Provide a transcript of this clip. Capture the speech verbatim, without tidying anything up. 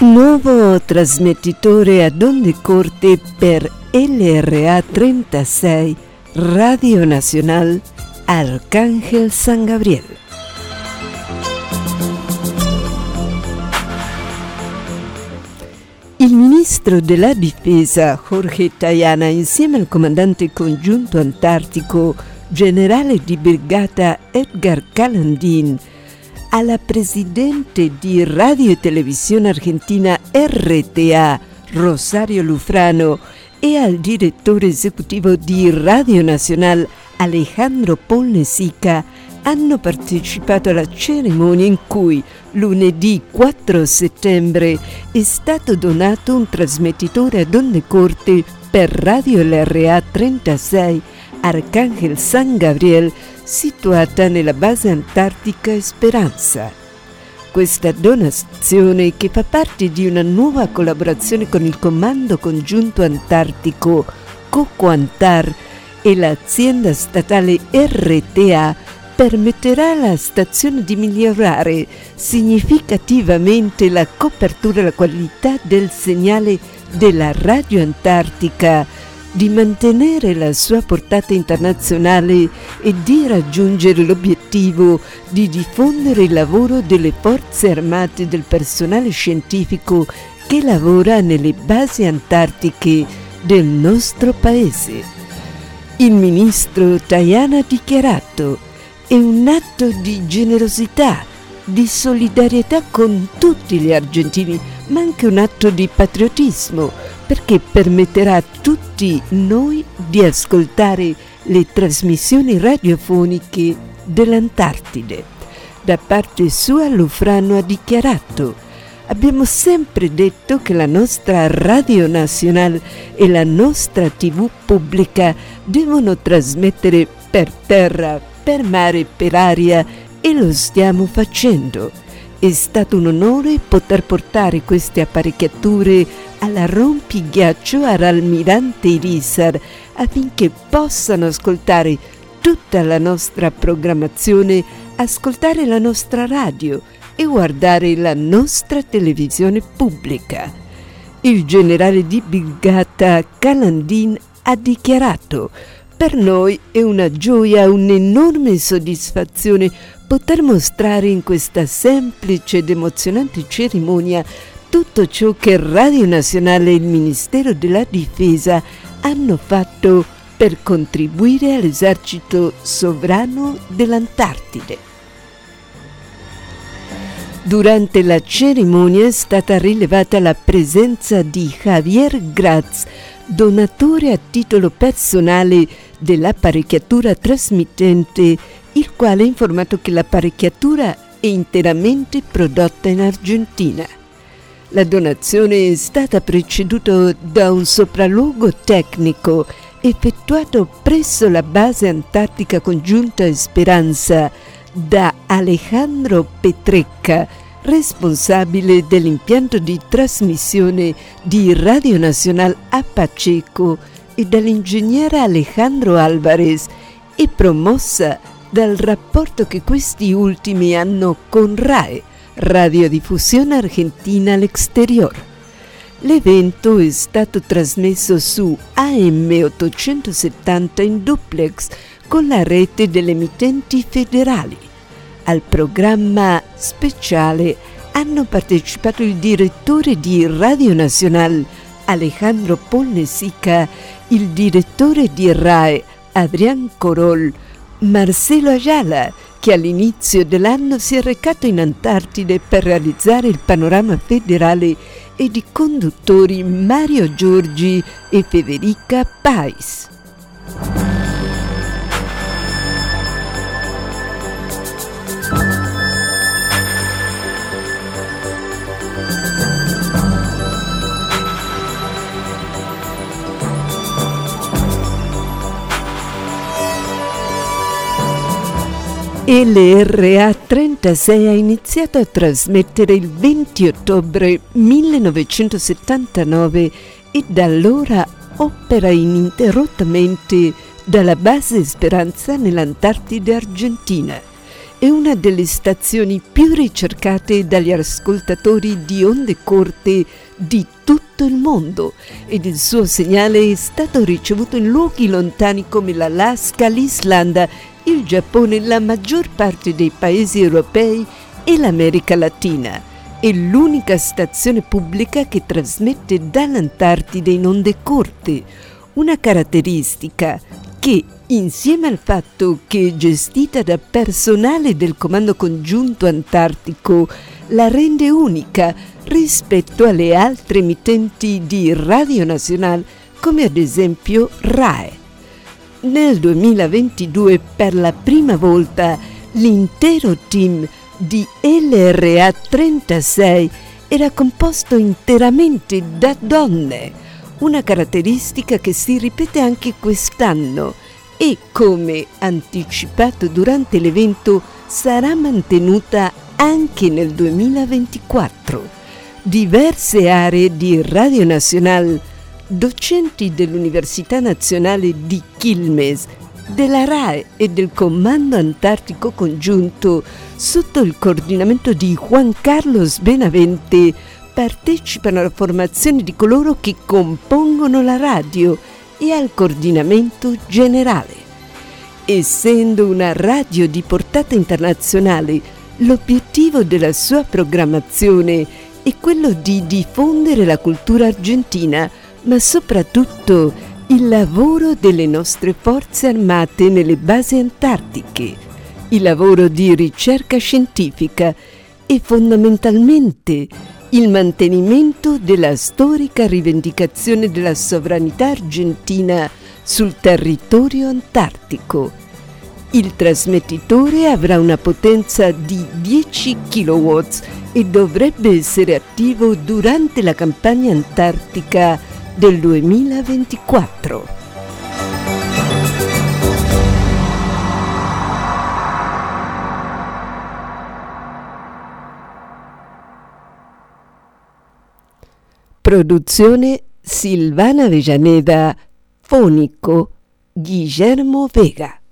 Nuovo trasmettitore ad onde corte per L R A trentasei, Radio Nacional Arcángel San Gabriel. Il ministro della difesa Jorge Tayana, insieme al comandante congiunto antartico generale di brigata Edgar Calandín, alla presidente di Radio e Televisione Argentina R T A Rosario Lufrano e al direttore esecutivo di Radio Nacional Alejandro Polnesica hanno partecipato alla cerimonia in cui lunedì quattro settembre è stato donato un trasmettitore ad onde corte per Radio L R A trentasei Arcángel San Gabriel, situata nella base antartica Esperanza. Questa donazione, che fa parte di una nuova collaborazione con il Comando Congiunto Antartico COCOANTAR e l'azienda statale R T A, permetterà alla stazione di migliorare significativamente la copertura e la qualità del segnale della radio antartica, di mantenere la sua portata internazionale e di raggiungere l'obiettivo di diffondere il lavoro delle forze armate e del personale scientifico che lavora nelle basi antartiche del nostro paese. Il ministro Tayana ha dichiarato: è un atto di generosità, di solidarietà con tutti gli argentini, ma anche un atto di patriottismo, perché permetterà a tutti noi di ascoltare le trasmissioni radiofoniche dell'Antartide. Da parte sua Lufrano ha dichiarato: abbiamo sempre detto che la nostra Radio Nacional e la nostra tivù pubblica devono trasmettere per terra, per mare e per aria, e lo stiamo facendo. È stato un onore poter portare queste apparecchiature alla rompighiaccio all'Almirante Irizar affinché possano ascoltare tutta la nostra programmazione, ascoltare la nostra radio e guardare la nostra televisione pubblica. Il generale di brigata Calandín ha dichiarato: per noi è una gioia, un'enorme soddisfazione poter mostrare in questa semplice ed emozionante cerimonia tutto ciò che Radio Nazionale e il Ministero della Difesa hanno fatto per contribuire all'esercito sovrano dell'Antartide. Durante la cerimonia è stata rilevata la presenza di Javier Graz, donatore a titolo personale dell'apparecchiatura trasmittente, il quale ha informato che l'apparecchiatura è interamente prodotta in Argentina. La donazione è stata preceduta da un sopralluogo tecnico effettuato presso la base antartica congiunta Esperanza da Alejandro Petrecca, responsabile dell'impianto di trasmissione di Radio Nacional a Pacheco, e dall'ingegnere Alejandro Álvarez, e promossa dal rapporto che questi ultimi hanno con RAE, Radiodiffusione Argentina all'Exterior. L'evento è stato trasmesso su A M ottocentosettanta in duplex con la rete delle emittenti federali. Al programma speciale hanno partecipato il direttore di Radio Nacional Alejandro Polnesica, il direttore di RAE Adrián Corol, Marcelo Ayala, che all'inizio dell'anno si è recato in Antartide per realizzare il panorama federale, e di conduttori Mario Giorgi e Federica Pais. L R A trentasei ha iniziato a trasmettere il venti ottobre millenovecentosettantanove e da allora opera ininterrottamente dalla base Esperanza nell'Antartide argentina. è una delle stazioni più ricercate dagli ascoltatori di onde corte di tutto il mondo ed il suo segnale è stato ricevuto in luoghi lontani come l'Alaska, l'Islanda, il Giappone, la maggior parte dei paesi europei e l'America Latina. È l'unica stazione pubblica che trasmette dall'Antartide in onde corte, una caratteristica che, insieme al fatto che è gestita da personale del Comando Congiunto Antartico, la rende unica rispetto alle altre emittenti di Radio Nacional, come ad esempio RAE. Nel duemilaventidue, per la prima volta, l'intero team di L R A trentasei era composto interamente da donne, una caratteristica che si ripete anche quest'anno e, come anticipato durante l'evento, sarà mantenuta anche nel duemilaventiquattro. Diverse aree di Radio Nacional, docenti dell'Università Nazionale di Quilmes, della RAE e del Comando Antartico Congiunto, sotto il coordinamento di Juan Carlos Benavente, partecipano alla formazione di coloro che compongono la radio e al coordinamento generale. Essendo una radio di portata internazionale, l'obiettivo della sua programmazione è quello di diffondere la cultura argentina, ma soprattutto il lavoro delle nostre forze armate nelle basi antartiche, il lavoro di ricerca scientifica e fondamentalmente il mantenimento della storica rivendicazione della sovranità argentina sul territorio antartico. Il trasmettitore avrà una potenza di dieci chilowatt e dovrebbe essere attivo durante la campagna antartica del duemilaventiquattro. Produzione Silvana Avellaneda, fonico Guillermo Vega.